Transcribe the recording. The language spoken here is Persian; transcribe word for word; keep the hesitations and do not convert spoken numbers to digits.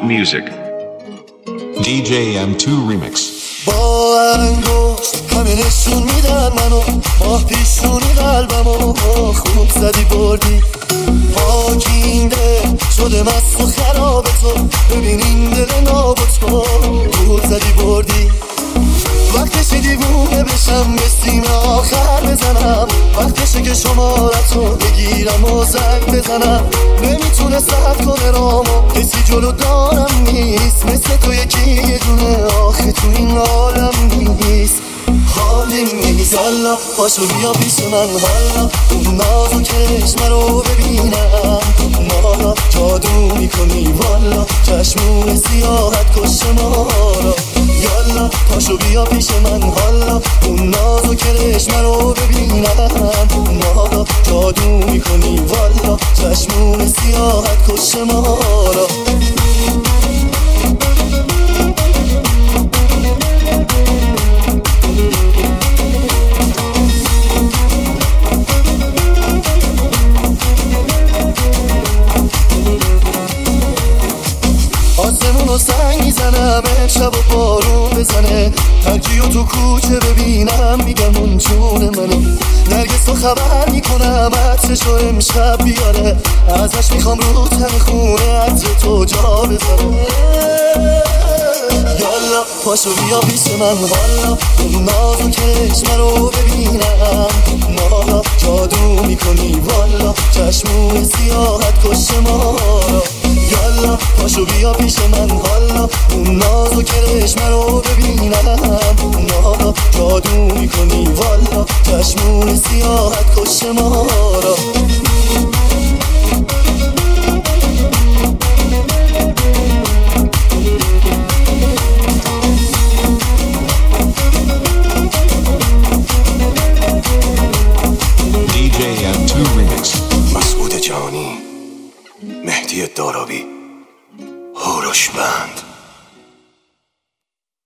music. دی جی ام تو Remix. با انگشت همه نشون میدن منو، ماه پیشونی قلبمو خوب زدی بردی، پاکینده شده مست و خراب تو، ببین این دل نابود کن خوب زدی بردی. وقتشه دیوونه بشم به سینه آخر بزنم، وقتشه که شمارتو بگیرم و زنگ بزنم. نمیتونه صبر کنه رامو، کسی جلو دارم نیست مثل تو یکی یه دونه، آخه تو این عالم نیست حالیم نیست. حالا پاشو بیا پیش من، حالا اون ناز و چشم رو ببینم، مالا جادو میکنی والا، چشمون سیاحت کش ما را. یالا پاشو بیا پیش من، حالا اون ناز و کرشم رو ببینم، مالا جادو میکنی والا، چشمون سیاحت کش ما را. آسمونو سنگ میزنم امشب و بارون بزنه، ترکیو تو کوچه ببینم میگم اون جون منه. نرگس تو خبر میکنم عطرشو امشب بیاره، ازش میخوام رو تن خونه عطر تو جا بزنه. یالا پاشو بیا پیش من، حالا اون ناز و کرشم رو ببینم، مالا جادو میکنی والا، چشمون سیاحت کش ما را. یالا پاشو بیا پیش من، حالا اون ناز و کرشم رو ببینم، مالا جادو میکنی والا، چشمون سیاحت کش ما را. دی جی ام تو Remix. مسعود جانی، مهدی دارابی، هوروش بند.